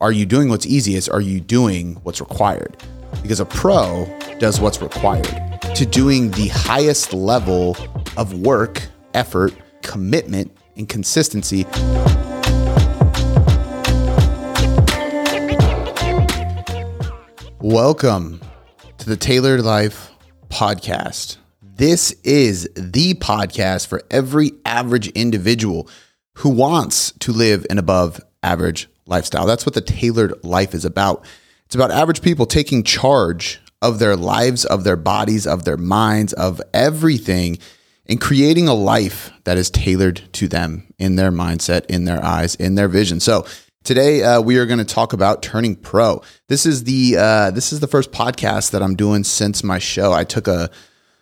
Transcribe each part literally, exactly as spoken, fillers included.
are you doing what's easiest? Are you doing what's required? Because a pro does what's required. To doing the highest level of work, effort, commitment, and consistency. Welcome to the Tailored Life Podcast. This is the podcast for every average individual who wants to live an above average lifestyle. That's what the Tailored Life is about. It's about average people taking charge of their lives, of their bodies, of their minds, of everything, and creating a life that is tailored to them in their mindset, in their eyes, in their vision. So today uh, we are going to talk about turning pro. This is the uh, this is the first podcast that I'm doing since my show. I took a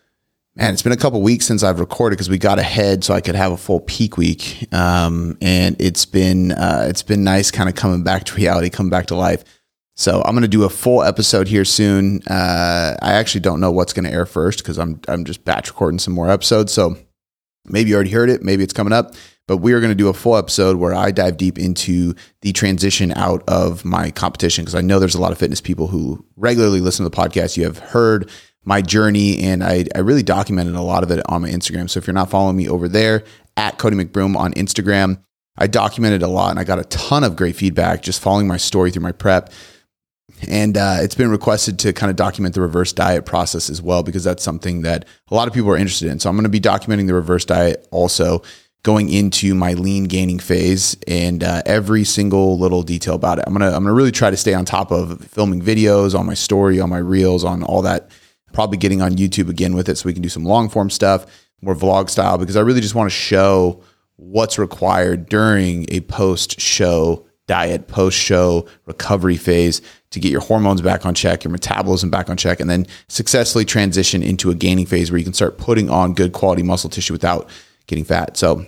man. It's been a couple weeks since I've recorded because we got ahead so I could have a full peak week. Um, and it's been uh, it's been nice, kind of coming back to reality, coming back to life. So I'm going to do a full episode here soon. Uh, I actually don't know what's going to air first because I'm I'm just batch recording some more episodes. So maybe you already heard it. Maybe it's coming up. But we are going to do a full episode where I dive deep into the transition out of my competition because I know there's a lot of fitness people who regularly listen to the podcast. You have heard my journey, and I, I really documented a lot of it on my Instagram. So if you're not following me over there, at Cody McBroom on Instagram, I documented a lot, and I got a ton of great feedback just following my story through my prep. And uh, it's been requested to kind of document the reverse diet process as well, because that's something that a lot of people are interested in. So I'm going to be documenting the reverse diet also going into my lean gaining phase and uh, every single little detail about it. I'm going to I'm going to really try to stay on top of filming videos on my story, on my reels, on all that. Probably getting on YouTube again with it so we can do some long form stuff, more vlog style, because I really just want to show what's required during a post-show diet, post-show recovery phase to get your hormones back on check, your metabolism back on check, and then successfully transition into a gaining phase where you can start putting on good quality muscle tissue without getting fat. So,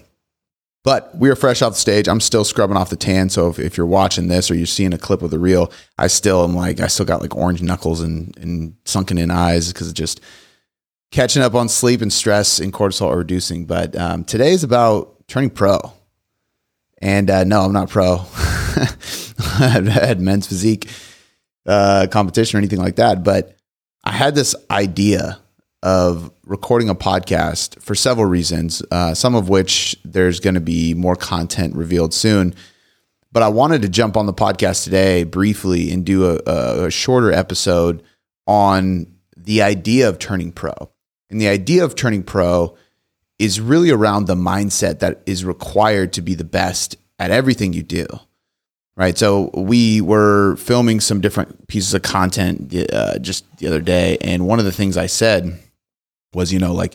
but we are fresh off the stage. I'm still scrubbing off the tan. So if, if you're watching this or you're seeing a clip of the reel, I still am like, I still got like orange knuckles and, and sunken in eyes because of just catching up on sleep and stress and cortisol are reducing. But um, today is about turning pro. And uh, no, I'm not pro. I had men's physique uh, competition or anything like that. But I had this idea of recording a podcast for several reasons, uh, some of which there's going to be more content revealed soon. But I wanted to jump on the podcast today briefly and do a, a shorter episode on the idea of turning pro. And the idea of turning pro is really around the mindset that is required to be the best at everything you do. Right. So we were filming some different pieces of content uh, just the other day. And one of the things I said was, you know, like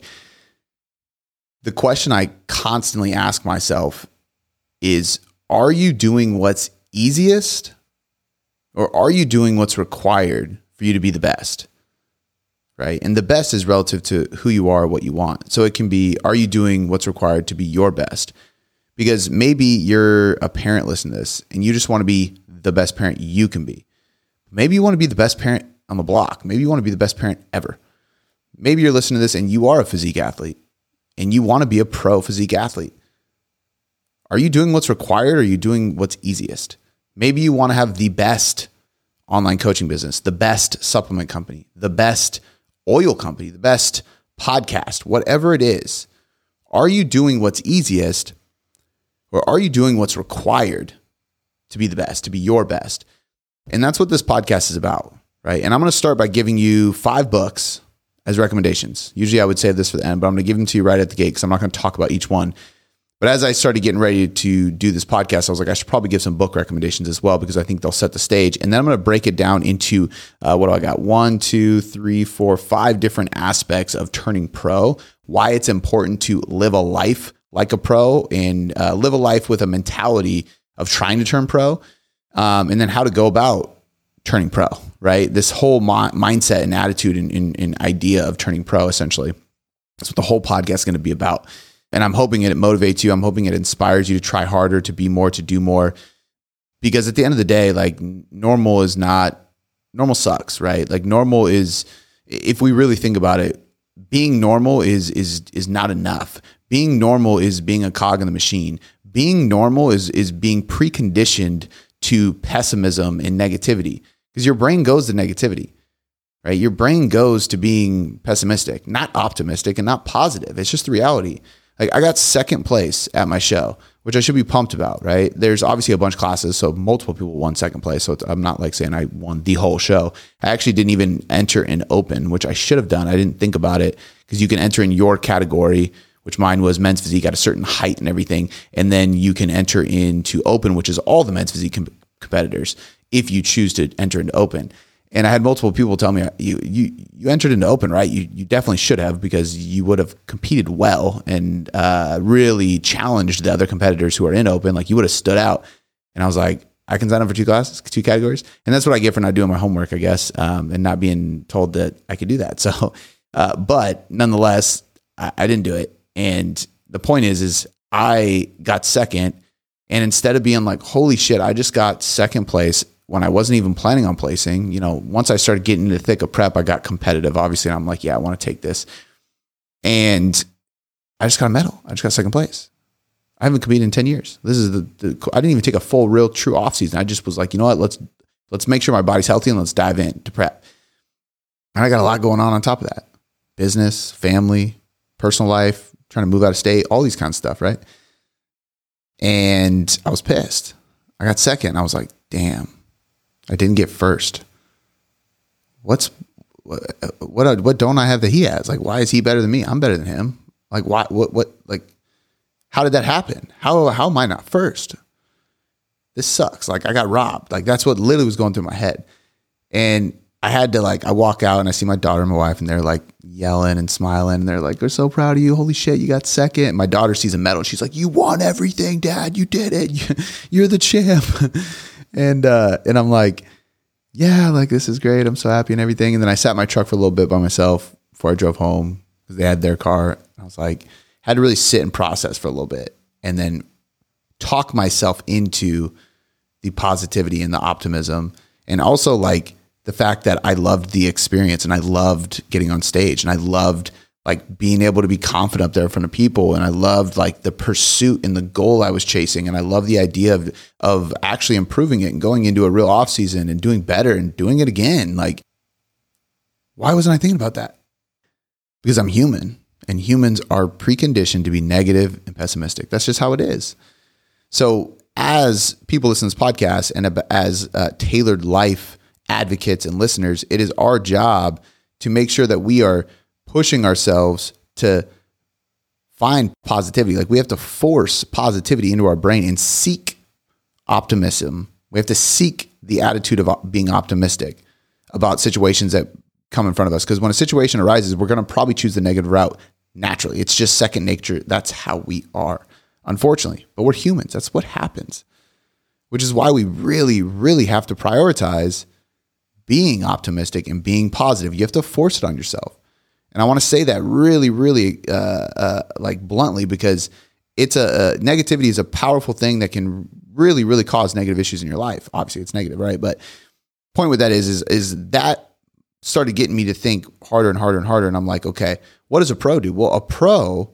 the question I constantly ask myself is, are you doing what's easiest or are you doing what's required for you to be the best? Right. And the best is relative to who you are, what you want. So it can be, are you doing what's required to be your best? Because maybe you're a parent listening to this and you just want to be the best parent you can be. Maybe you want to be the best parent on the block. Maybe you want to be the best parent ever. Maybe you're listening to this and you are a physique athlete and you want to be a pro physique athlete. Are you doing what's required or are you doing what's easiest? Maybe you want to have the best online coaching business, the best supplement company, the best oil company, the best podcast, whatever it is. Are you doing what's easiest or are you doing what's required to be the best, to be your best? And that's what this podcast is about, right? And I'm going to start by giving you five books as recommendations. Usually I would save this for the end, but I'm going to give them to you right at the gate because I'm not going to talk about each one. But as I started getting ready to do this podcast, I was like, I should probably give some book recommendations as well because I think they'll set the stage. And then I'm going to break it down into, uh, what do I got? One, two, three, four, five different aspects of turning pro, why it's important to live a life like a pro and uh, live a life with a mentality of trying to turn pro, um, and then how to go about turning pro, right? This whole mi- mindset and attitude and, and, and idea of turning pro, essentially. That's what the whole podcast is going to be about. And I'm hoping it motivates you. I'm hoping it inspires you to try harder, to be more, to do more. Because at the end of the day, like normal is not, normal sucks, right? Like normal is, if we really think about it, being normal is is is not enough. Being normal is being a cog in the machine. Being normal is is being preconditioned to pessimism and negativity, because your brain goes to negativity, right? Your brain goes to being pessimistic, not optimistic and not positive. It's just the reality. Like, I got second place at my show, which I should be pumped about, right? There's obviously a bunch of classes, so multiple people won second place. So it's, I'm not like saying I won the whole show. I actually didn't even enter in open, which I should have done. I didn't think about it, because you can enter in your category, which mine was men's physique at a certain height and everything. And then you can enter into open, which is all the men's physique com- competitors, if you choose to enter into open. And I had multiple people tell me, you you you entered into open, right? You you definitely should have, because you would have competed well and uh, really challenged the other competitors who are in open. Like, you would have stood out. And I was like, I can sign up for two classes, two categories. And that's what I get for not doing my homework, I guess, um, and not being told that I could do that. So, uh, but nonetheless, I, I didn't do it. And the point is, is I got second, and instead of being like, holy shit, I just got second place when I wasn't even planning on placing, you know, once I started getting into the thick of prep, I got competitive, obviously. And I'm like, yeah, I want to take this. And I just got a medal. I just got second place. I haven't competed in ten years. This is the, the I didn't even take a full, real, true off season. I just was like, you know what, let's, let's make sure my body's healthy and let's dive in to prep. And I got a lot going on on top of that. Business, family, personal life, trying to move out of state, all these kinds of stuff, right? And I was pissed. I got second. I was like, damn, I didn't get first. What's what? What, what don't I have that he has? Like, why is he better than me? I'm better than him. Like, why? What? What? Like, how did that happen? How? How am I not first? This sucks. Like, I got robbed. Like, that's what literally was going through my head. And I had to, like, I walk out and I see my daughter and my wife, and they're like yelling and smiling. And they're like, we're so proud of you. Holy shit, you got second. And my daughter sees a medal. And she's like, you won everything, Dad. You did it. You're the champ. and, uh, and I'm like, yeah, like, this is great. I'm so happy and everything. And then I sat in my truck for a little bit by myself before I drove home, because they had their car. And I was like, had to really sit and process for a little bit, and then talk myself into the positivity and the optimism. And also, like, the fact that I loved the experience, and I loved getting on stage, and I loved, like, being able to be confident up there in front of people. And I loved, like, the pursuit and the goal I was chasing. And I love the idea of, of actually improving it and going into a real off season and doing better and doing it again. Like, why wasn't I thinking about that? Because I'm human, and humans are preconditioned to be negative and pessimistic. That's just how it is. So as people listen to this podcast, and as uh, Tailored Life advocates and listeners, it is our job to make sure that we are pushing ourselves to find positivity. Like, we have to force positivity into our brain and seek optimism. We have to seek the attitude of being optimistic about situations that come in front of us. Because when a situation arises, we're going to probably choose the negative route naturally. It's just second nature. That's how we are, unfortunately. But we're humans. That's what happens, which is why we really, really have to prioritize being optimistic and being positive. You have to force it on yourself. And I want to say that really, really uh, uh, like bluntly, because it's a, a negativity is a powerful thing that can really, really cause negative issues in your life. Obviously, it's negative, right? But point with that is, is, is that started getting me to think harder and harder and harder. And I'm like, okay, what does a pro do? Well, a pro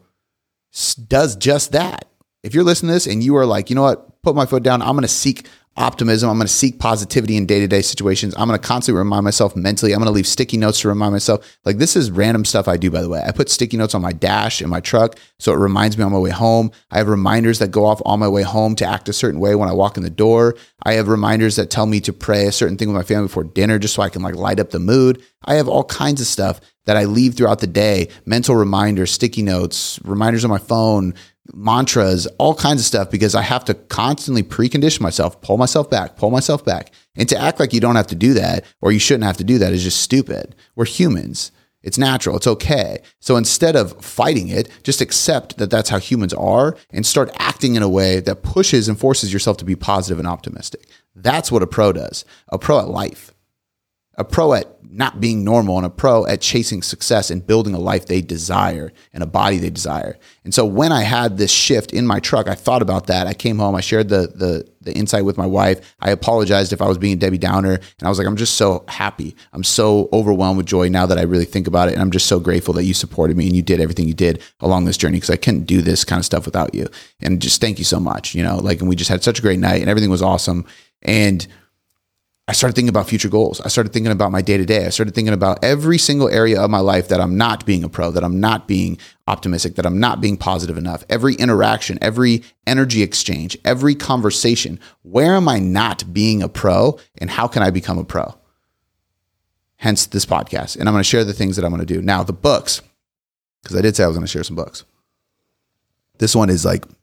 does just that. If you're listening to this and you are like, you know what, put my foot down, I'm going to seek optimism. I'm going to seek positivity in day-to-day situations. I'm going to constantly remind myself mentally. I'm going to leave sticky notes to remind myself. Like, this is random stuff I do, by the way. I put sticky notes on my dash in my truck, so it reminds me on my way home. I have reminders that go off on my way home to act a certain way when I walk in the door. I have reminders that tell me to pray a certain thing with my family before dinner, just so I can, like, light up the mood. I have all kinds of stuff that I leave throughout the day. Mental reminders, sticky notes, reminders on my phone, mantras, all kinds of stuff, because I have to constantly precondition myself, pull myself back, pull myself back. And to act like you don't have to do that, or you shouldn't have to do that, is just stupid. We're humans. It's natural. It's okay. So instead of fighting it, just accept that that's how humans are, and start acting in a way that pushes and forces yourself to be positive and optimistic. That's what a pro does. A pro at life. A pro at not being normal, and a pro at chasing success and building a life they desire and a body they desire. And so when I had this shift in my truck, I thought about that. I came home, I shared the the the insight with my wife. I apologized if I was being Debbie Downer. And I was like, I'm just so happy. I'm so overwhelmed with joy now that I really think about it. And I'm just so grateful that you supported me and you did everything you did along this journey, because I couldn't do this kind of stuff without you. And just thank you so much. You know, like, and we just had such a great night and everything was awesome. And I started thinking about future goals. I started thinking about my day to day. I started thinking about every single area of my life that I'm not being a pro, that I'm not being optimistic, that I'm not being positive enough. Every interaction, every energy exchange, every conversation. Where am I not being a pro, and how can I become a pro? Hence this podcast. And I'm going to share the things that I'm going to do. Now, the books, because I did say I was going to share some books. This one is like,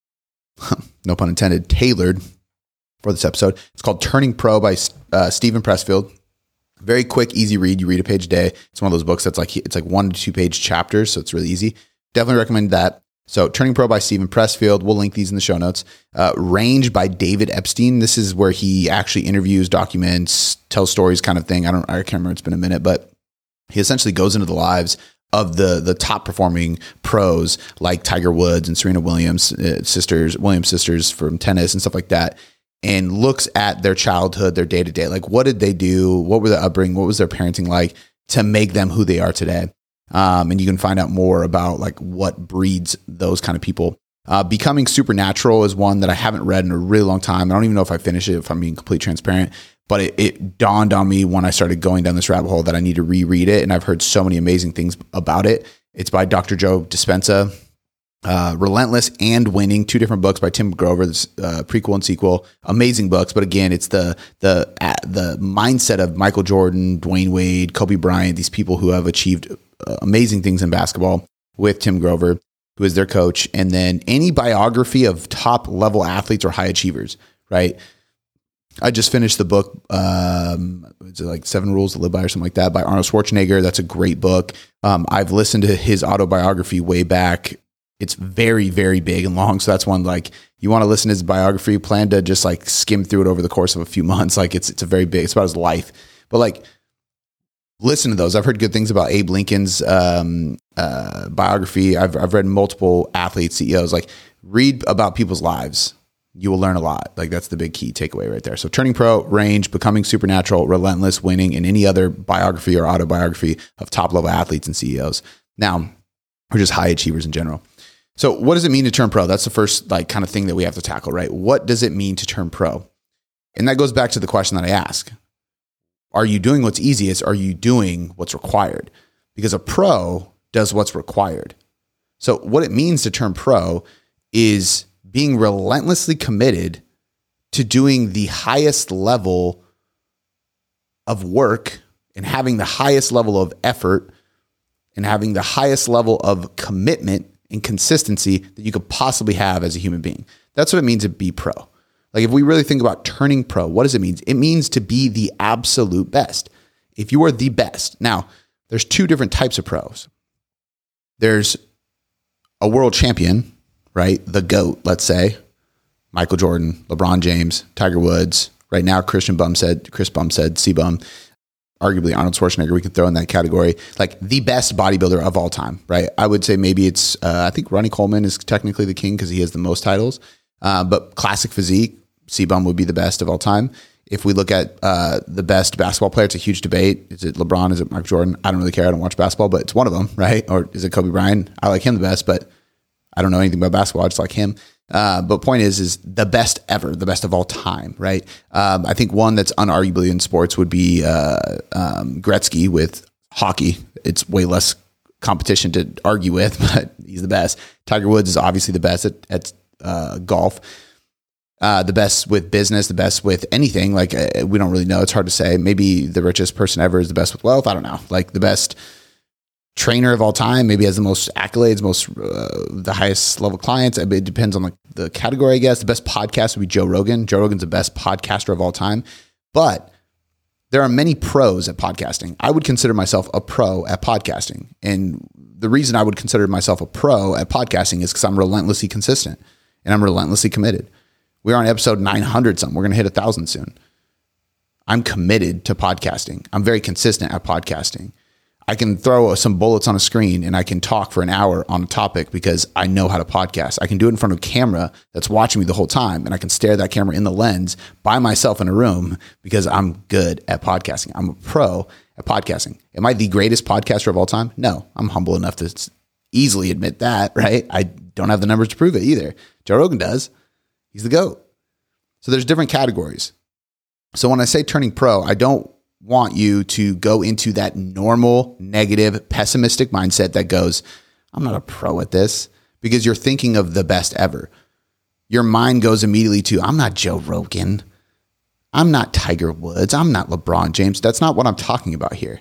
no pun intended, tailored for this episode. It's called Turning Pro by uh, Steven Pressfield. Very quick, easy read. You read a page a day. It's one of those books that's like, it's like one to two page chapters. So it's really easy. Definitely recommend that. So Turning Pro by Steven Pressfield. We'll link these in the show notes. Uh, Range by David Epstein. This is where he actually interviews, documents, tells stories kind of thing. I don't, I can't remember. It's been a minute, but he essentially goes into the lives of the the top performing pros like Tiger Woods and Serena Williams, uh, sisters, Williams sisters from tennis and stuff like that, and looks at their childhood, their day to day. Like, what did they do? What were their upbringing? What was their parenting like to make them who they are today? Um, and you can find out more about like what breeds those kind of people. Uh, Becoming Supernatural is one that I haven't read in a really long time. I don't even know if I finished it, if I'm being completely transparent. But it, it dawned on me when I started going down this rabbit hole that I need to reread it. And I've heard so many amazing things about it. It's by Doctor Joe Dispenza. Uh, Relentless and Winning, two different books by Tim Grover, this uh, prequel and sequel. Amazing books. But again, it's the the uh, the mindset of Michael Jordan, Dwayne Wade, Kobe Bryant, these people who have achieved uh, amazing things in basketball with Tim Grover, who is their coach. And then any biography of top level athletes or high achievers, right? I just finished the book, um, it's like Seven Rules to Live By or something like that by Arnold Schwarzenegger. That's a great book. Um, I've listened to his autobiography way back. It's very, very big and long. So that's one, like, you want to listen to his biography, plan to just like skim through it over the course of a few months. Like it's, it's a very big, it's about his life, but like, listen to those. I've heard good things about Abe Lincoln's, um, uh, biography. I've, I've read multiple athletes, C E Os, like read about people's lives. You will learn a lot. Like that's the big key takeaway right there. So Turning Pro, Range, Becoming Supernatural, Relentless, Winning, and any other biography or autobiography of top level athletes and C E Os. Now, or just high achievers in general. So what does it mean to turn pro? That's the first like kind of thing that we have to tackle, right? What does it mean to turn pro? And that goes back to the question that I ask. Are you doing what's easiest? Are you doing what's required? Because a pro does what's required. So what it means to turn pro is being relentlessly committed to doing the highest level of work and having the highest level of effort and having the highest level of commitment and consistency that you could possibly have as a human being. That's what it means to be pro. Like if we really think about turning pro, what does it mean? It means to be the absolute best. If you are the best. Now, there's two different types of pros. There's a world champion, right? The GOAT, let's say, Michael Jordan, LeBron James, Tiger Woods. Right now, Christian Bumstead, Chris Bumstead, C-Bum, arguably Arnold Schwarzenegger, we can throw in that category, like the best bodybuilder of all time, right? I would say maybe it's, uh, I think Ronnie Coleman is technically the king because he has the most titles, uh, but classic physique, C-Bum would be the best of all time. If we look at uh, the best basketball player, it's a huge debate. Is it LeBron? Is it Michael Jordan? I don't really care. I don't watch basketball, but it's one of them, right? Or is it Kobe Bryant? I like him the best, but I don't know anything about basketball. I just like him. Uh, but point is, is the best ever, the best of all time, right? Um, I think one that's unarguably in sports would be uh, um, Gretzky with hockey. It's way less competition to argue with, but he's the best. Tiger Woods is obviously the best at, at uh, golf. Uh, the best with business, the best with anything. Like uh, we don't really know. It's hard to say. Maybe the richest person ever is the best with wealth. I don't know. Like the best trainer of all time, maybe has the most accolades, most uh, the highest level clients. It depends on like the category, I guess. The best podcast would be Joe Rogan. Joe Rogan's the best podcaster of all time. But there are many pros at podcasting. I would consider myself a pro at podcasting. And the reason I would consider myself a pro at podcasting is because I'm relentlessly consistent and I'm relentlessly committed. We're on episode nine hundred something. We're going to hit a thousand soon. I'm committed to podcasting. I'm very consistent at podcasting. I can throw some bullets on a screen and I can talk for an hour on a topic because I know how to podcast. I can do it in front of a camera that's watching me the whole time, and I can stare that camera in the lens by myself in a room because I'm good at podcasting. I'm a pro at podcasting. Am I the greatest podcaster of all time? No, I'm humble enough to easily admit that, right? I don't have the numbers to prove it either. Joe Rogan does. He's the GOAT. So there's different categories. So when I say turning pro, I don't want you to go into that normal, negative, pessimistic mindset that goes, I'm not a pro at this, because you're thinking of the best ever. Your mind goes immediately to, I'm not Joe Rogan. I'm not Tiger Woods. I'm not LeBron James. That's not what I'm talking about here.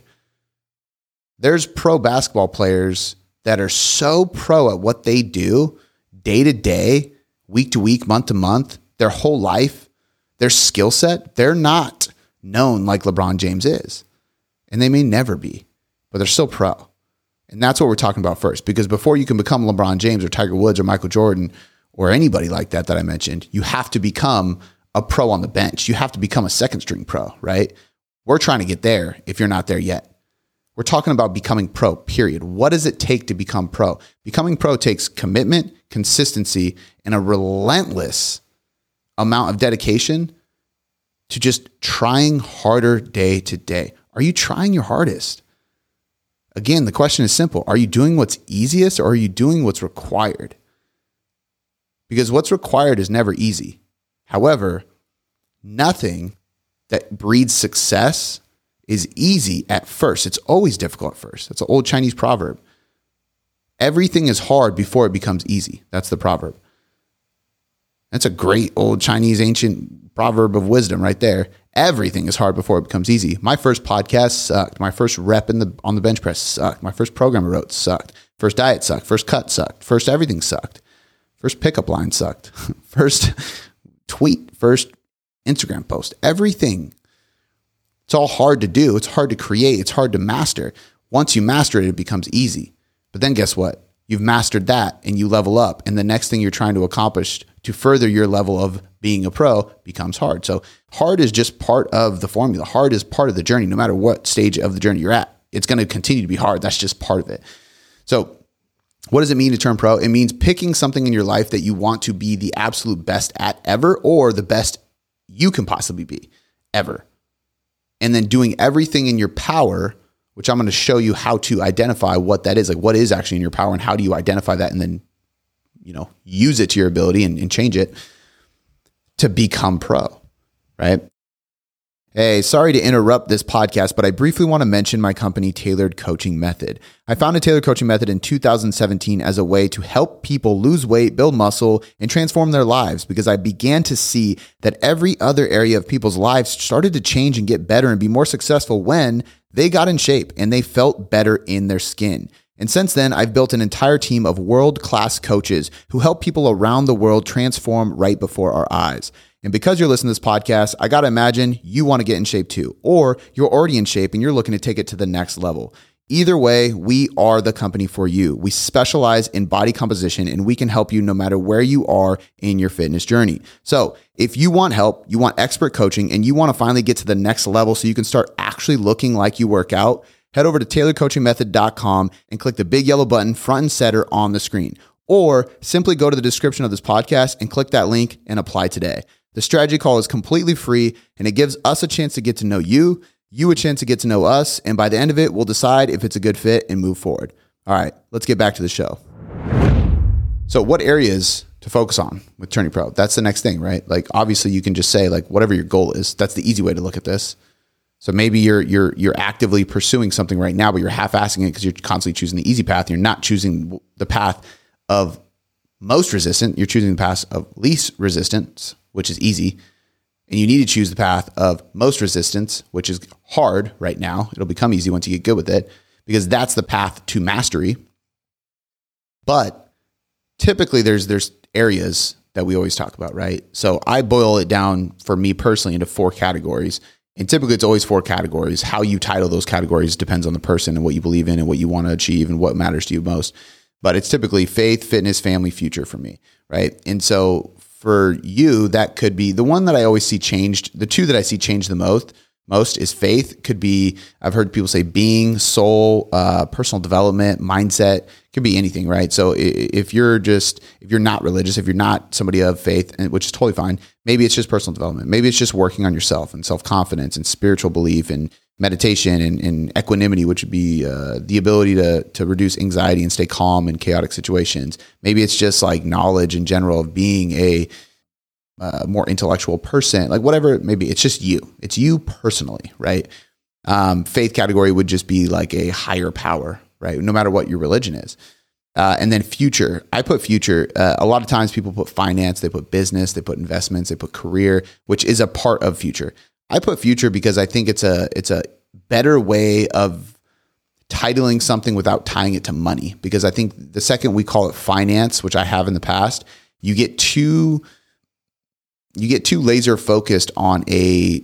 There's pro basketball players that are so pro at what they do day to day, week to week, month to month, their whole life, their skill set, they're not known like LeBron James is. And they may never be, but they're still pro. And that's what we're talking about first, because before you can become LeBron James or Tiger Woods or Michael Jordan or anybody like that that I mentioned, you have to become a pro on the bench. You have to become a second string pro, right? We're trying to get there if you're not there yet. We're talking about becoming pro, period. What does it take to become pro? Becoming pro takes commitment, consistency, and a relentless amount of dedication to just trying harder day to day. Are you trying your hardest? Again, the question is simple. Are you doing what's easiest or are you doing what's required? Because what's required is never easy. However, nothing that breeds success is easy at first. It's always difficult at first. That's an old Chinese proverb. Everything is hard before it becomes easy. That's the proverb. That's a great old Chinese ancient proverb of wisdom right there. Everything is hard before it becomes easy. My first podcast sucked. My first rep in the on the bench press sucked. My first program I wrote sucked. First diet sucked. First cut sucked. First everything sucked. First pickup line sucked. First tweet. First Instagram post. Everything. It's all hard to do. It's hard to create. It's hard to master. Once you master it, it becomes easy. But then guess what? You've mastered that and you level up. And the next thing you're trying to accomplish to further your level of being a pro becomes hard. So hard is just part of the formula. Hard is part of the journey, no matter what stage of the journey you're at. It's going to continue to be hard. That's just part of it. So what does it mean to turn pro? It means picking something in your life that you want to be the absolute best at ever, or the best you can possibly be ever. And then doing everything in your power, which I'm going to show you how to identify what that is, like what is actually in your power and how do you identify that and then, you know, use it to your ability and, and change it to become pro, right? Hey, sorry to interrupt this podcast, but I briefly want to mention my company, Tailored Coaching Method. I founded Tailored Coaching Method in two thousand seventeen as a way to help people lose weight, build muscle, and transform their lives because I began to see that every other area of people's lives started to change and get better and be more successful when they got in shape and they felt better in their skin. And since then, I've built an entire team of world-class coaches who help people around the world transform right before our eyes. And because you're listening to this podcast, I got to imagine you want to get in shape too, or you're already in shape and you're looking to take it to the next level. Either way, we are the company for you. We specialize in body composition and we can help you no matter where you are in your fitness journey. So if you want help, you want expert coaching, and you want to finally get to the next level so you can start actually looking like you work out, head over to tailored coaching method dot com and click the big yellow button front and center on the screen. Or simply go to the description of this podcast and click that link and apply today. The strategy call is completely free and it gives us a chance to get to know you, you a chance to get to know us, and by the end of it, we'll decide if it's a good fit and move forward. All right, let's get back to the show. So what areas to focus on with turning pro? That's the next thing, right? Like obviously you can just say like whatever your goal is. That's the easy way to look at this. So maybe you're you're you're actively pursuing something right now, but you're half-assing it because you're constantly choosing the easy path. You're not choosing the path of most resistant. You're choosing the path of least resistance, which is easy. And you need to choose the path of most resistance, which is hard right now. It'll become easy once you get good with it because that's the path to mastery. But typically there's there's areas that we always talk about, right? So I boil it down for me personally into four categories. And typically it's always four categories. How you title those categories depends on the person and what you believe in and what you want to achieve and what matters to you most. But it's typically faith, fitness, family, future for me, right? And so for you, that could be the one that I always see changed. The two that I see changed the most, most is faith. Could be, I've heard people say being, soul, uh, personal development, mindset, could be anything, right? So if you're just, if you're not religious, if you're not somebody of faith, which is totally fine, maybe it's just personal development. Maybe it's just working on yourself and self-confidence and spiritual belief and meditation and, and equanimity, which would be uh, the ability to to reduce anxiety and stay calm in chaotic situations. Maybe it's just like knowledge in general of being a uh, more intellectual person, like whatever it may be. It's just you. It's you personally, right? Um, faith category would just be like a higher power, right? No matter what your religion is. Uh, and then future, I put future. Uh, a lot of times people put finance, they put business, they put investments, they put career, which is a part of future. I put future because I think it's a it's a better way of titling something without tying it to money. Because I think the second we call it finance, which I have in the past, you get too you get too laser focused on a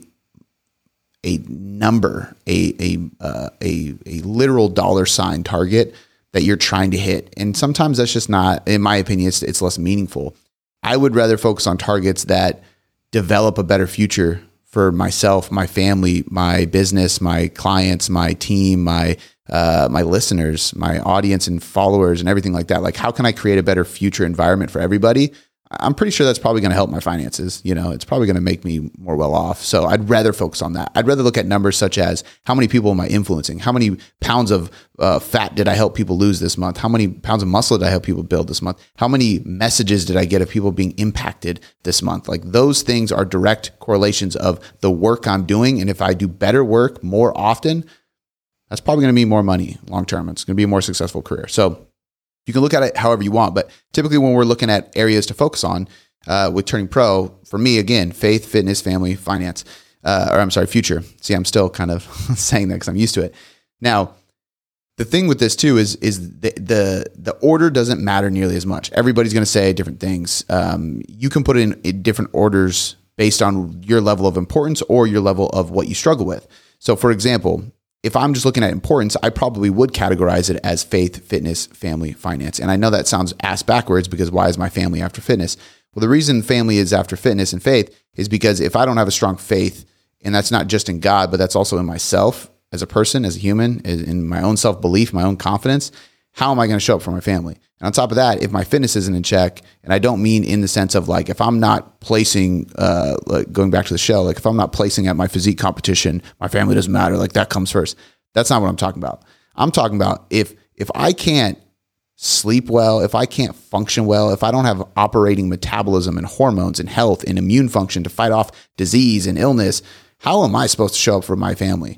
a number, a a uh, a a literal dollar sign target that you're trying to hit. And sometimes that's just not, in my opinion, it's, it's less meaningful. I would rather focus on targets that develop a better future for myself, my family, my business, my clients, my team, my uh, my listeners, my audience and followers and everything like that. Like, how can I create a better future environment for everybody? I'm pretty sure that's probably going to help my finances. You know, it's probably going to make me more well off. So I'd rather focus on that. I'd rather look at numbers such as how many people am I influencing? How many pounds of uh, fat did I help people lose this month? How many pounds of muscle did I help people build this month? How many messages did I get of people being impacted this month? Like, those things are direct correlations of the work I'm doing. And if I do better work more often, that's probably going to mean more money long term. It's going to be a more successful career. So you can look at it however you want, but typically when we're looking at areas to focus on uh, with turning pro, for me, again, faith, fitness, family, finance, uh, or I'm sorry, future. See, I'm still kind of saying that because I'm used to it. Now, the thing with this too is is the the, the order doesn't matter nearly as much. Everybody's going to say different things. Um, you can put it in, in different orders based on your level of importance or your level of what you struggle with. So, for example, if I'm just looking at importance, I probably would categorize it as faith, fitness, family, finance. And I know that sounds ass backwards because why is my family after fitness? Well, the reason family is after fitness and faith is because if I don't have a strong faith, and that's not just in God, but that's also in myself as a person, as a human, in my own self-belief, my own confidence, how am I going to show up for my family? And on top of that, if my fitness isn't in check, and I don't mean in the sense of like, if I'm not placing, uh, like going back to the show, like if I'm not placing at my physique competition, my family doesn't matter. Like, that comes first. That's not what I'm talking about. I'm talking about if, if I can't sleep well, if I can't function well, if I don't have operating metabolism and hormones and health and immune function to fight off disease and illness, how am I supposed to show up for my family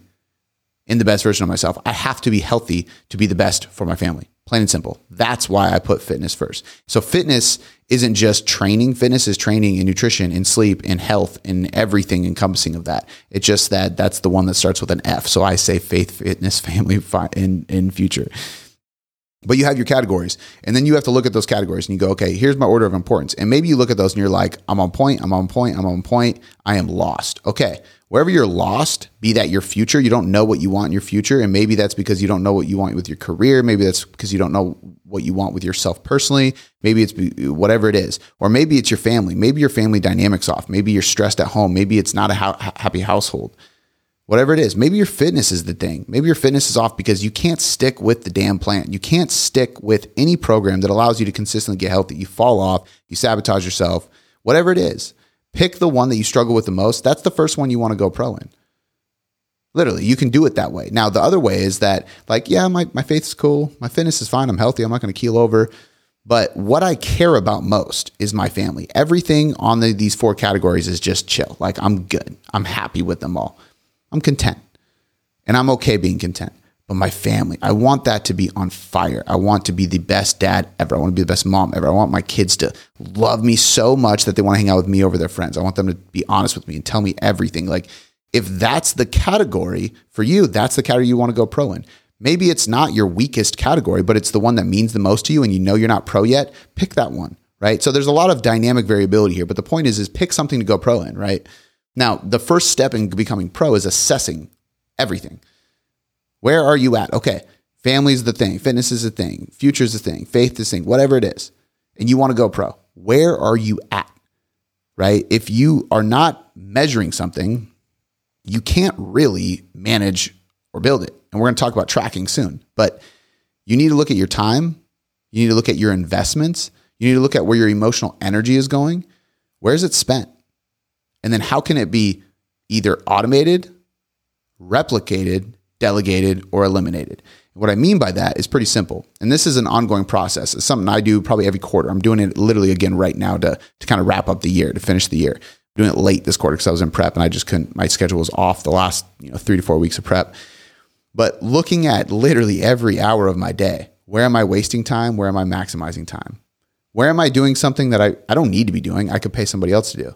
in the best version of myself? I have to be healthy to be the best for my family. Plain and simple. That's why I put fitness first. So fitness isn't just training. Fitness is training in nutrition, in sleep, in health, in everything encompassing of that. It's just that that's the one that starts with an F. So I say faith, fitness, family, fi- in, in future. But you have your categories, and then you have to look at those categories and you go, okay, here's my order of importance. And maybe you look at those and you're like, I'm on point, I'm on point, I'm on point. I am lost. Okay. Wherever you're lost, be that your future, you don't know what you want in your future. And maybe that's because you don't know what you want with your career. Maybe that's because you don't know what you want with yourself personally. Maybe it's whatever it is. Or maybe it's your family. Maybe your family dynamic's off. Maybe you're stressed at home. Maybe it's not a ha- happy household. Whatever it is, maybe your fitness is the thing. Maybe your fitness is off because you can't stick with the damn plan. You can't stick with any program that allows you to consistently get healthy. You fall off, you sabotage yourself, whatever it is. Pick the one that you struggle with the most. That's the first one you want to go pro in. Literally, you can do it that way. Now, the other way is that, like, yeah, my, my faith is cool. My fitness is fine. I'm healthy. I'm not going to keel over. But what I care about most is my family. Everything on the, these four categories is just chill. Like, I'm good. I'm happy with them all. I'm content. And I'm okay being content. But my family, I want that to be on fire. I want to be the best dad ever. I want to be the best mom ever. I want my kids to love me so much that they want to hang out with me over their friends. I want them to be honest with me and tell me everything. Like, if that's the category for you, that's the category you want to go pro in. Maybe it's not your weakest category, but it's the one that means the most to you and you know you're not pro yet. Pick that one, right? So there's a lot of dynamic variability here, but the point is, is pick something to go pro in, right? Now, the first step in becoming pro is assessing everything. Where are you at? Okay, family's the thing, fitness is the thing, future's the thing, faith is the thing, whatever it is, and you want to go pro. Where are you at, right? If you are not measuring something, you can't really manage or build it. And we're going to talk about tracking soon, but you need to look at your time. You need to look at your investments. You need to look at where your emotional energy is going. Where is it spent? And then how can it be either automated, replicated, delegated, or eliminated? What I mean by that is pretty simple. And this is an ongoing process. It's something I do probably every quarter. I'm doing it literally again right now to, to kind of wrap up the year, to finish the year. I'm doing it late this quarter because I was in prep and I just couldn't, my schedule was off the last, you know, three to four weeks of prep. But looking at literally every hour of my day, where am I wasting time? Where am I maximizing time? Where am I doing something that I, I don't need to be doing? I could pay somebody else to do.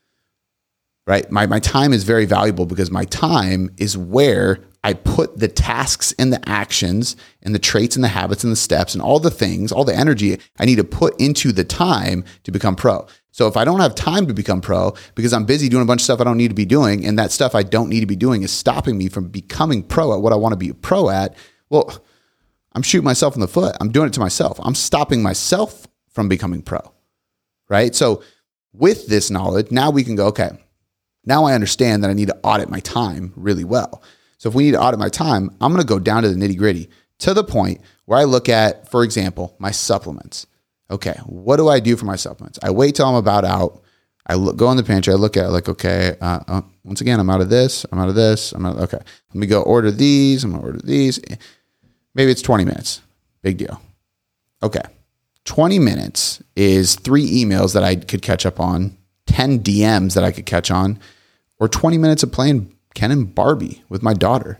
Right? My, my time is very valuable because my time is where I put the tasks and the actions and the traits and the habits and the steps and all the things, all the energy I need to put into the time to become pro. So if I don't have time to become pro because I'm busy doing a bunch of stuff I don't need to be doing, and that stuff I don't need to be doing is stopping me from becoming pro at what I want to be a pro at, well, I'm shooting myself in the foot. I'm doing it to myself. I'm stopping myself from becoming pro, right? So with this knowledge, now we can go, okay, now I understand that I need to audit my time really well. So if we need to audit my time, I'm going to go down to the nitty gritty to the point where I look at, for example, my supplements. Okay, what do I do for my supplements? I wait till I'm about out. I look, go in the pantry. I look at it like, okay, uh, uh, once again, I'm out of this. I'm out of this. I'm out. Okay, let me go order these. I'm going to order these. Maybe it's twenty minutes. Big deal. Okay, twenty minutes is three emails that I could catch up on, ten D Ms that I could catch on, or twenty minutes of playing Ken and Barbie with my daughter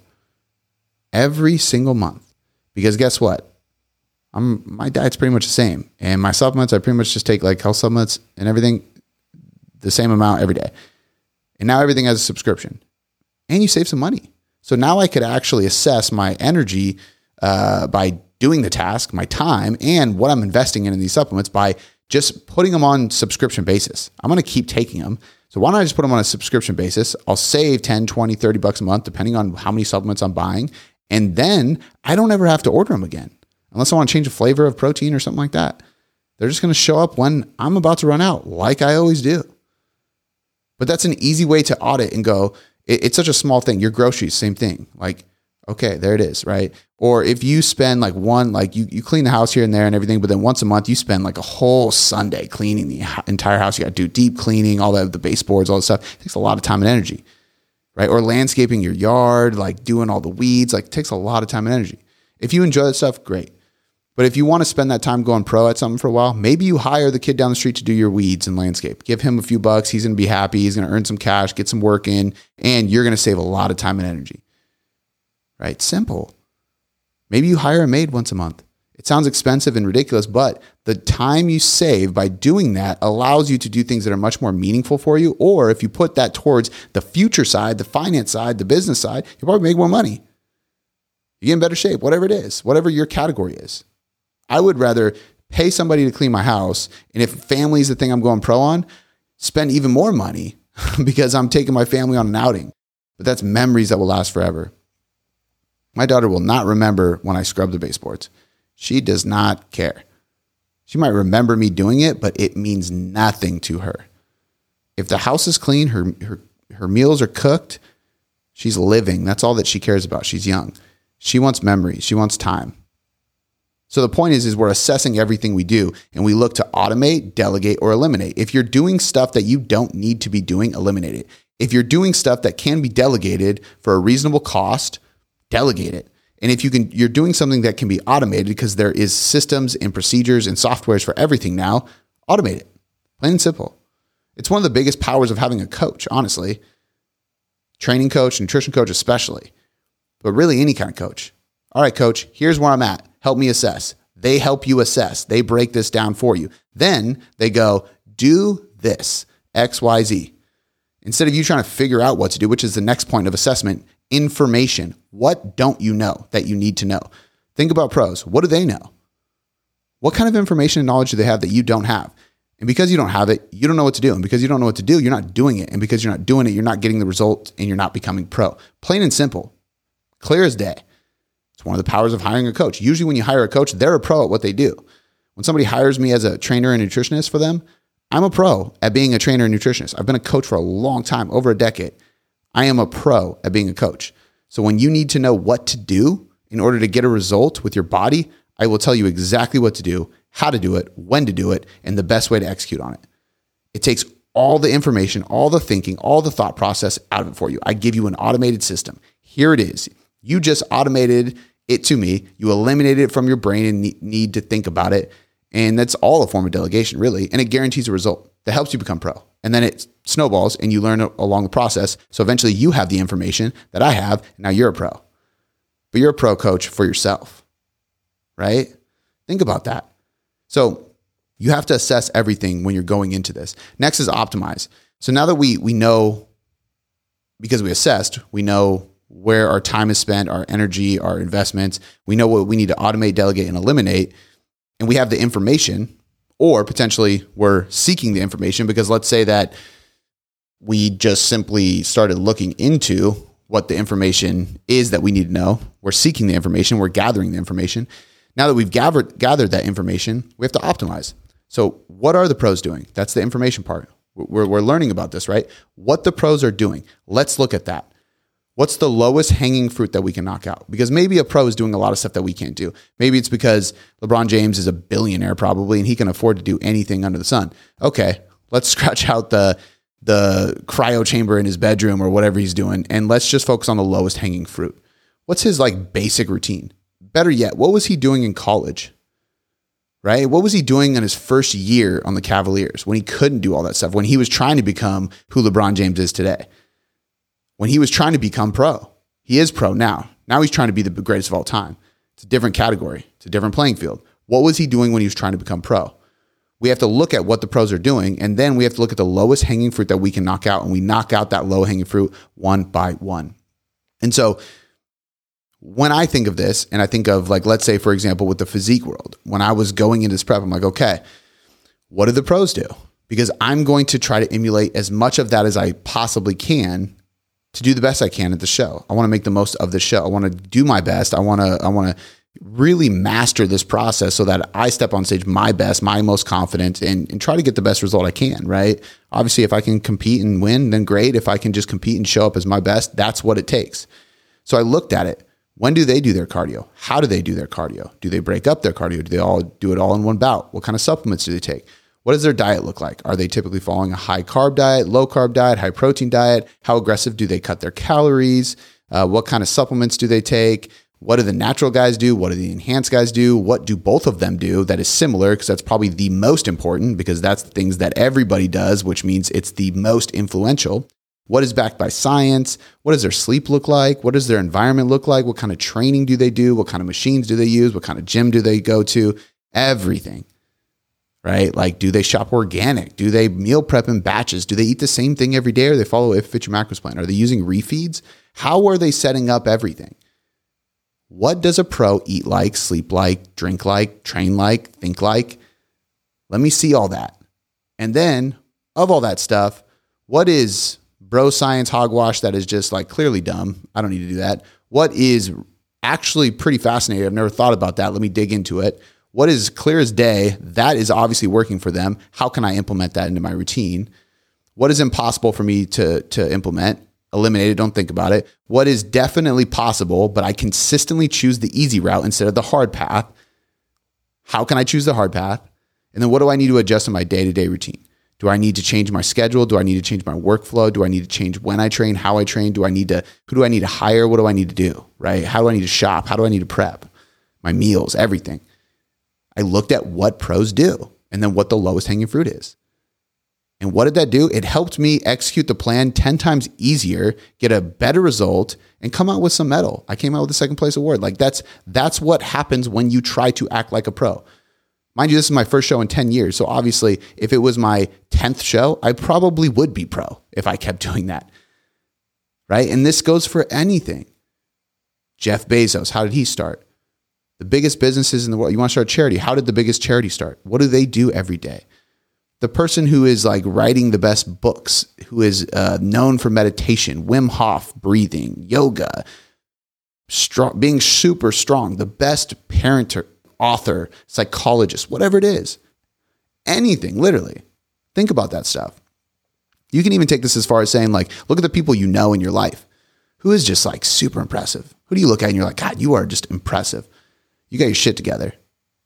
every single month. Because guess what? I'm my diet's pretty much the same. And my supplements, I pretty much just take like health supplements and everything the same amount every day. And now everything has a subscription. And you save some money. So now I could actually assess my energy uh, by doing the task, my time, and what I'm investing in in these supplements by just putting them on subscription basis. I'm going to keep taking them. So why don't I just put them on a subscription basis? I'll save ten, twenty, thirty bucks a month, depending on how many supplements I'm buying. And then I don't ever have to order them again, unless I want to change the flavor of protein or something like that. They're just going to show up when I'm about to run out, like I always do. But that's an easy way to audit and go, it, it's such a small thing. Your groceries, same thing. Like, okay, there it is, right? Or if you spend like one, like you, you clean the house here and there and everything, but then once a month you spend like a whole Sunday cleaning the entire house. You got to do deep cleaning, all the, the baseboards, all the stuff. It takes a lot of time and energy, right? Or landscaping your yard, like doing all the weeds, like it takes a lot of time and energy. If you enjoy that stuff, great. But if you want to spend that time going pro at something for a while, maybe you hire the kid down the street to do your weeds and landscape. Give him a few bucks. He's going to be happy. He's going to earn some cash, get some work in, and you're going to save a lot of time and energy. Right? Simple. Maybe you hire a maid once a month. It sounds expensive and ridiculous, but the time you save by doing that allows you to do things that are much more meaningful for you. Or if you put that towards the future side, the finance side, the business side, you'll probably make more money. You get in better shape, whatever it is, whatever your category is. I would rather pay somebody to clean my house, and if family is the thing I'm going pro on, spend even more money because I'm taking my family on an outing. But that's memories that will last forever. My daughter will not remember when I scrub the baseboards. She does not care. She might remember me doing it, but it means nothing to her. If the house is clean, her her her meals are cooked, she's living. That's all that she cares about. She's young. She wants memories. She wants time. So the point is, is we're assessing everything we do, and we look to automate, delegate, or eliminate. If you're doing stuff that you don't need to be doing, eliminate it. If you're doing stuff that can be delegated for a reasonable cost, delegate it. And if you can, you're doing something that can be automated because there is systems and procedures and softwares for everything now, automate it. Plain and simple. It's one of the biggest powers of having a coach, honestly. Training coach, nutrition coach especially, but really any kind of coach. All right, coach, here's where I'm at. Help me assess. They help you assess. They break this down for you. Then they go, do this, X, Y, Z. Instead of you trying to figure out what to do, which is the next point of assessment, information. What don't you know that you need to know? Think about pros. What do they know? What kind of information and knowledge do they have that you don't have? And because you don't have it, you don't know what to do. And because you don't know what to do, you're not doing it. And because you're not doing it, you're not getting the result and you're not becoming pro. Plain and simple. Clear as day. It's one of the powers of hiring a coach. Usually when you hire a coach, they're a pro at what they do. When somebody hires me as a trainer and nutritionist for them, I'm a pro at being a trainer and nutritionist. I've been a coach for a long time, over a decade. I am a pro at being a coach. So when you need to know what to do in order to get a result with your body, I will tell you exactly what to do, how to do it, when to do it, and the best way to execute on it. It takes all the information, all the thinking, all the thought process out of it for you. I give you an automated system. Here it is. You just automated it to me. You eliminate it from your brain and need to think about it. And that's all a form of delegation, really. And it guarantees a result that helps you become pro. And then it snowballs and you learn along the process. So eventually you have the information that I have. And now you're a pro. But you're a pro coach for yourself, right? Think about that. So you have to assess everything when you're going into this. Next is optimize. So now that we we know, because we assessed, we know where our time is spent, our energy, our investments. We know what we need to automate, delegate, and eliminate. And we have the information, or potentially we're seeking the information, because let's say that we just simply started looking into what the information is that we need to know. We're seeking the information. We're gathering the information. Now that we've gathered, gathered that information, we have to optimize. So what are the pros doing? That's the information part. We're, we're learning about this, right? What the pros are doing. Let's look at that. What's the lowest hanging fruit that we can knock out? Because maybe a pro is doing a lot of stuff that we can't do. Maybe it's because LeBron James is a billionaire probably, and he can afford to do anything under the sun. Okay, let's scratch out the the cryo chamber in his bedroom or whatever he's doing, and let's just focus on the lowest hanging fruit. What's his like basic routine? Better yet, what was he doing in college? Right? What was he doing in his first year on the Cavaliers when he couldn't do all that stuff, when he was trying to become who LeBron James is today? When he was trying to become pro. He is pro now. Now he's trying to be the greatest of all time. It's a different category. It's a different playing field. What was he doing when he was trying to become pro? We have to look at what the pros are doing, and then we have to look at the lowest hanging fruit that we can knock out, and we knock out that low hanging fruit one by one. And so when I think of this, and I think of like, let's say, for example, with the physique world, when I was going into this prep, I'm like, okay, what do the pros do? Because I'm going to try to emulate as much of that as I possibly can to do the best I can at the show. I want to make the most of the show. I want to do my best. I want to, I want to really master this process so that I step on stage my best, my most confident, and, and try to get the best result I can, right? Obviously, if I can compete and win, then great. If I can just compete and show up as my best, that's what it takes. So I looked at it. When do they do their cardio? How do they do their cardio? Do they break up their cardio? Do they all do it all in one bout? What kind of supplements do they take? What does their diet look like? Are they typically following a high carb diet, low carb diet, high protein diet? How aggressive do they cut their calories? Uh, what kind of supplements do they take? What do the natural guys do? What do the enhanced guys do? What do both of them do that is similar? Because that's probably the most important, because that's the things that everybody does, which means it's the most influential. What is backed by science? What does their sleep look like? What does their environment look like? What kind of training do they do? What kind of machines do they use? What kind of gym do they go to? Everything. Right? Like, do they shop organic? Do they meal prep in batches? Do they eat the same thing every day, or they follow If Fit Your Macros plan? Are they using refeeds? How are they setting up everything? What does a pro eat like, sleep like, drink like, train like, think like? Let me see all that. And then, of all that stuff, what is bro science hogwash that is just like clearly dumb? I don't need to do that. What is actually pretty fascinating? I've never thought about that. Let me dig into it. What is clear as day? That is obviously working for them. How can I implement that into my routine? What is impossible for me to, to implement? Eliminate it. Don't think about it. What is definitely possible, but I consistently choose the easy route instead of the hard path? How can I choose the hard path? And then what do I need to adjust in my day-to-day routine? Do I need to change my schedule? Do I need to change my workflow? Do I need to change when I train, how I train? Do I need to, who do I need to hire? What do I need to do, right? How do I need to shop? How do I need to prep? My meals, everything. I looked at what pros do and then what the lowest hanging fruit is. And what did that do? It helped me execute the plan ten times easier, get a better result, and come out with some medal. I came out with a second place award. Like that's, that's what happens when you try to act like a pro. Mind you, this is my first show in ten years. So obviously, if it was my tenth show, I probably would be pro if I kept doing that, right? And this goes for anything. Jeff Bezos, how did he start? The biggest businesses in the world. You want to start a charity. How did the biggest charity start? What do they do every day? The person who is like writing the best books, who is uh, known for meditation, Wim Hof breathing, yoga, strong, being super strong, the best parent, author, psychologist, whatever it is, anything, literally. Think about that stuff. You can even take this as far as saying like, look at the people you know in your life. Who is just like super impressive? Who do you look at and you're like, God, you are just impressive. You got your shit together.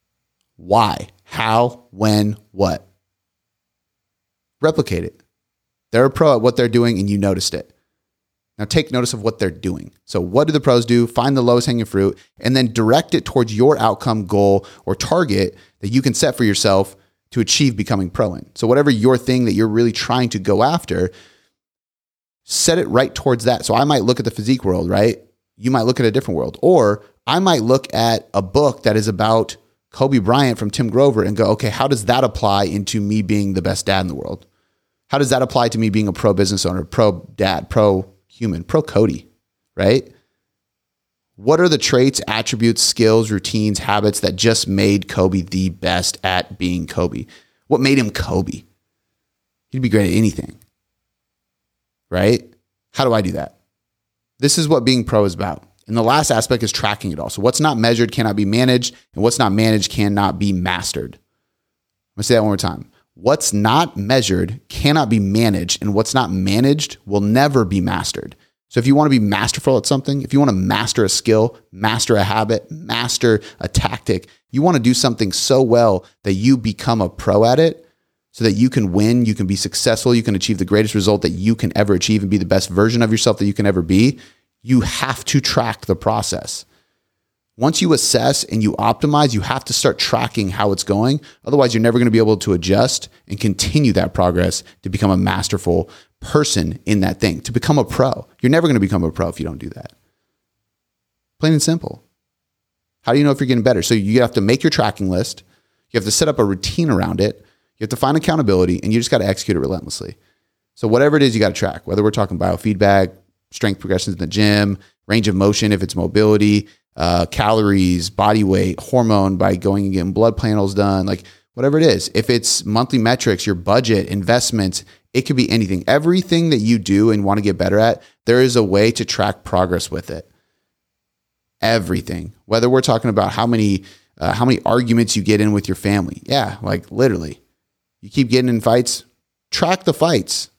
Why? How? When? What? Replicate it. They're a pro at what they're doing and you noticed it. Now take notice of what they're doing. So what do the pros do? Find the lowest hanging fruit and then direct it towards your outcome, goal, or target that you can set for yourself to achieve becoming pro in. So whatever your thing that you're really trying to go after, set it right towards that. So I might look at the physique world, right? You might look at a different world. Or I might look at a book that is about Kobe Bryant from Tim Grover and go, okay, how does that apply into me being the best dad in the world? How does that apply to me being a pro business owner, pro dad, pro human, pro Cody, right? What are the traits, attributes, skills, routines, habits that just made Kobe the best at being Kobe? What made him Kobe? He'd be great at anything, right? How do I do that? This is what being pro is about. And the last aspect is tracking it all. So what's not measured cannot be managed, and what's not managed cannot be mastered. I'm gonna say that one more time. What's not measured cannot be managed, and what's not managed will never be mastered. So if you want to be masterful at something, if you want to master a skill, master a habit, master a tactic, you want to do something so well that you become a pro at it so that you can win, you can be successful, you can achieve the greatest result that you can ever achieve and be the best version of yourself that you can ever be, you have to track the process. Once you assess and you optimize, you have to start tracking how it's going. Otherwise, you're never going to be able to adjust and continue that progress to become a masterful person in that thing, to become a pro. You're never going to become a pro if you don't do that. Plain and simple. How do you know if you're getting better? So you have to make your tracking list. You have to set up a routine around it. You have to find accountability, and you just got to execute it relentlessly. So whatever it is, you got to track, whether we're talking biofeedback, strength progressions in the gym, range of motion, if it's mobility, Uh, calories, body weight, hormone by going and getting blood panels done, like whatever it is. If it's monthly metrics, your budget, investments, it could be anything. Everything that you do and want to get better at, there is a way to track progress with it. Everything. Whether we're talking about how many uh, how many arguments you get in with your family. Yeah, like literally. You keep getting in fights, track the fights.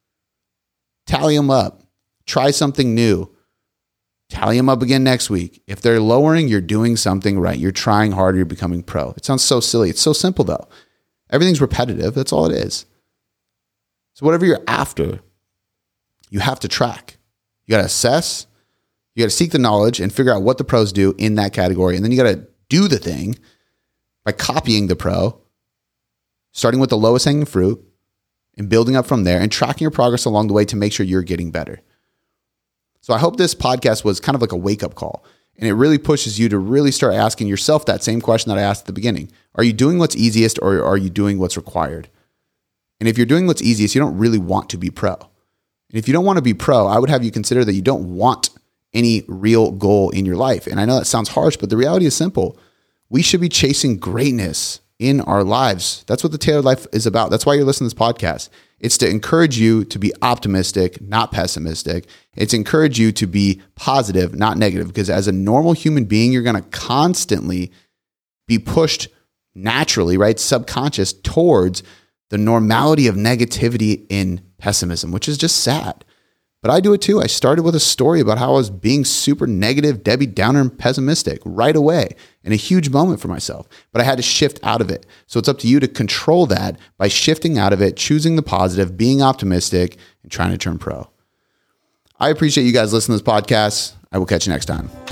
Tally them up. Try something new. Tally them up again next week. If they're lowering, you're doing something right. You're trying harder. You're becoming pro. It sounds so silly. It's so simple though. Everything's repetitive. That's all it is. So whatever you're after, you have to track. You got to assess. You got to seek the knowledge and figure out what the pros do in that category. And then you got to do the thing by copying the pro, starting with the lowest hanging fruit and building up from there and tracking your progress along the way to make sure you're getting better. So I hope this podcast was kind of like a wake-up call, and it really pushes you to really start asking yourself that same question that I asked at the beginning. Are you doing what's easiest, or are you doing what's required? And if you're doing what's easiest, you don't really want to be pro. And if you don't want to be pro, I would have you consider that you don't want any real goal in your life. And I know that sounds harsh, but the reality is simple. We should be chasing greatness in our lives. That's what the Tailored Life is about. That's why you're listening to this podcast. It's to encourage you to be optimistic, not pessimistic. It's to encourage you to be positive, not negative, because as a normal human being, you're going to constantly be pushed naturally, right? Subconscious towards the normality of negativity in pessimism, which is just sad. But I do it too. I started with a story about how I was being super negative, Debbie Downer, and pessimistic right away, in a huge moment for myself. But I had to shift out of it. So it's up to you to control that by shifting out of it, choosing the positive, being optimistic, and trying to turn pro. I appreciate you guys listening to this podcast. I will catch you next time.